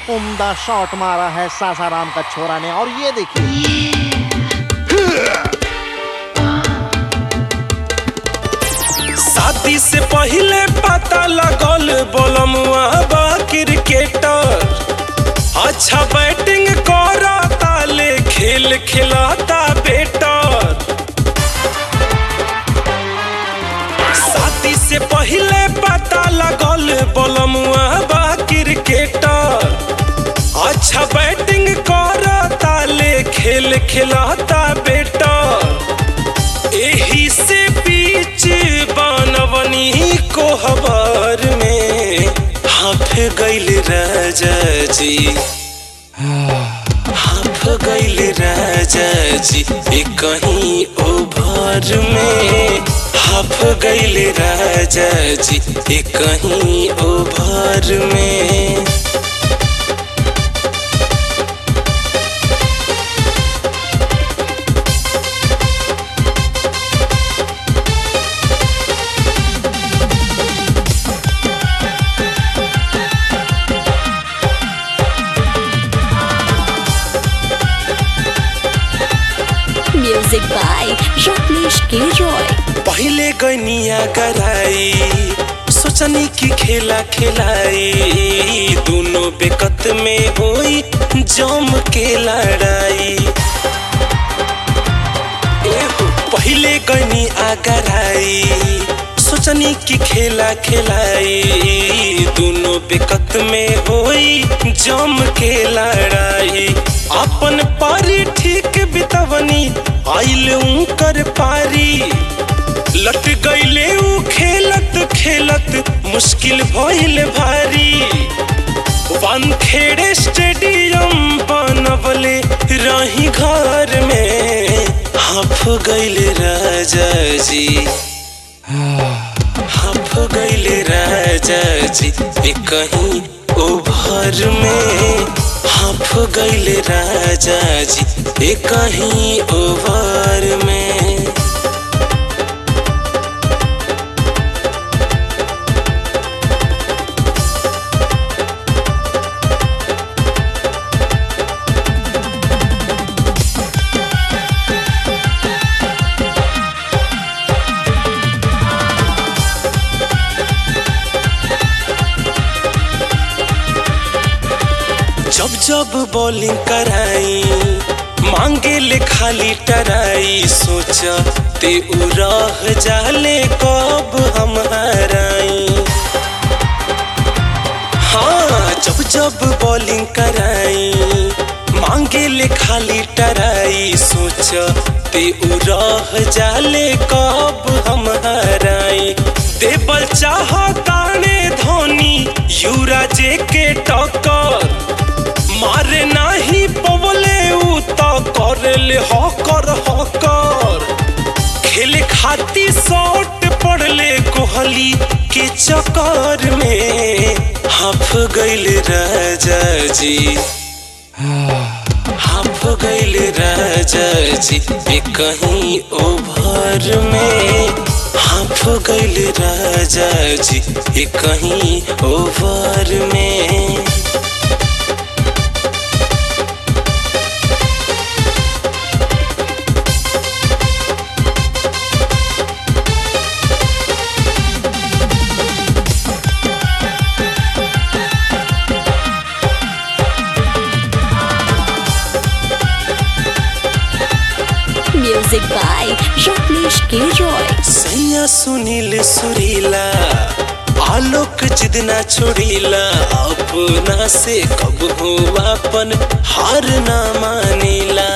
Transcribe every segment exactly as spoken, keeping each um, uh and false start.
उम्दा शॉट मारा है सासाराम का छोरा ने। और ये देखिए शादी से पहले पता लगल बोलमुआ बा क्रिकेटर, अच्छा बैटिंग करता ले खेल खिलाता बेटर। शादी से पहले पता लगल बोलमुआ बा क्रिकेटर, अच्छा बैटिंग करता ले खेल खिलाता बेटर। एही से बीच बनवनी को हबर में हाफ गइल राजा जी, हाफ गइल राजा जी कहीं ओभर में, हाफ गइल राजा जी कहीं ओभर में। म्यूजिक बाय रत्नेश के रॉय। पहले गनिया कराई सोचनी की खेला खिलाई, दोनों बेकत में होई जम के लड़ाई। पहले गनी आगराई सोचनी की खेला खिलाई, दोनों बेकत में होई जम के लड़ाई। अपन पारी ठीक बितवनी आइल कर पारी, लट गईले ऊ खेलत खेलत मुश्किल भइल भारी। वानखेड़े स्टेडियम बनवले रही घर में, हाफ गइल राजा जी, हाफ गइल राजा जी कहीं ओभर में, हाफ गइल राजा जी कहीं ओभर में। जब जब बॉलिंग कराई मांगे ले खाली टराई, सोचा ते उराह जाले कब हम हराई। हाँ जब जब बॉलिंग कराई मांगे ले खाली टराई, सोचा ते उराह जाले कब हम हराई। देवल चाहताने धोनी युवराज के टक्कर, मारे नाही पवले उ तो करले हकर हकर। खेले खाती शॉट पड़ले कोहली के चक्कर में, हाफ गइल राजा जी, हाफ गइल राजा जी कहीं ओभर में, हाफ गइल राजा जी कहीं ओभर में। म्यूजिक बाय रत्नेश के रॉय। सैया सुनील सुरीला आलोक जिदना छोड़ीला, अपना से कब हुआ अपन हार ना मानीला।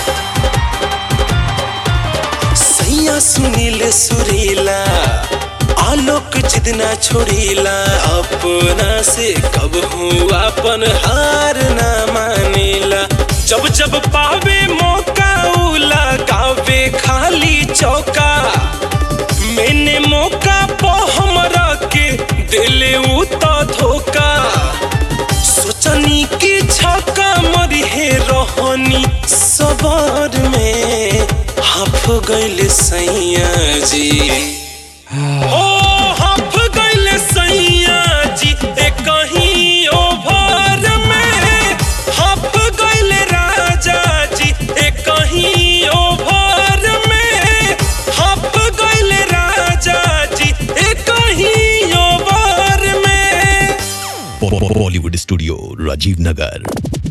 सैया सुनील सुरीला आलोक जिदना छोड़ीला, अपना से कब हुआ अपन हार ना मानीला। जब जब पावे मौका लगावे खाली चौका, मैंने मौका पो हमरा के दिले उ तो धोखा। सोचनी की छक्का मरी है रोहनी सबर में, हाफ गइल सैया जी, ओ हाफ गइल सैया जी कहीं ओभर में। Bollywood studio Rajiv Nagar.